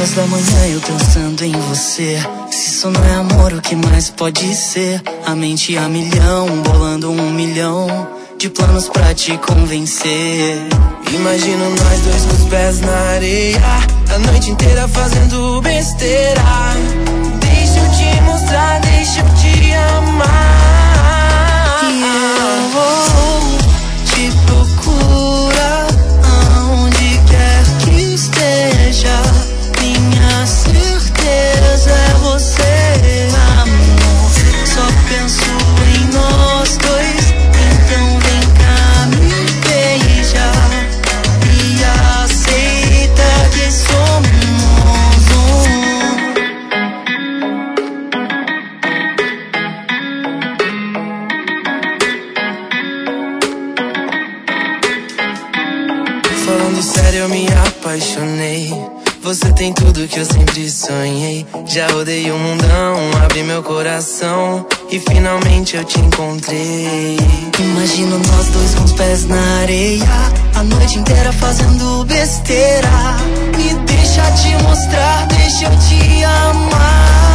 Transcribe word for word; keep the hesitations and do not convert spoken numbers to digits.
horas da manhã eu pensando em você. Se isso não é amor, o que mais pode ser? A mente a milhão, bolando um milhão de planos pra te convencer. Imagino nós dois com os pés na areia, a noite inteira fazendo besteira. Deixa eu te mostrar, deixa eu te amar. E eu vou te procurar aonde quer que esteja. Minha certeza é você, amor. Só penso em nós dois, então vem cá, me beija e aceita que somos um. Falando sério, eu me apaixonei. Você tem tudo que eu sempre sonhei. Já rodei o mundão, abri meu coração e finalmente eu te encontrei. Imagino nós dois com os pés na areia, a noite inteira fazendo besteira. Me deixa te mostrar, deixa eu te amar.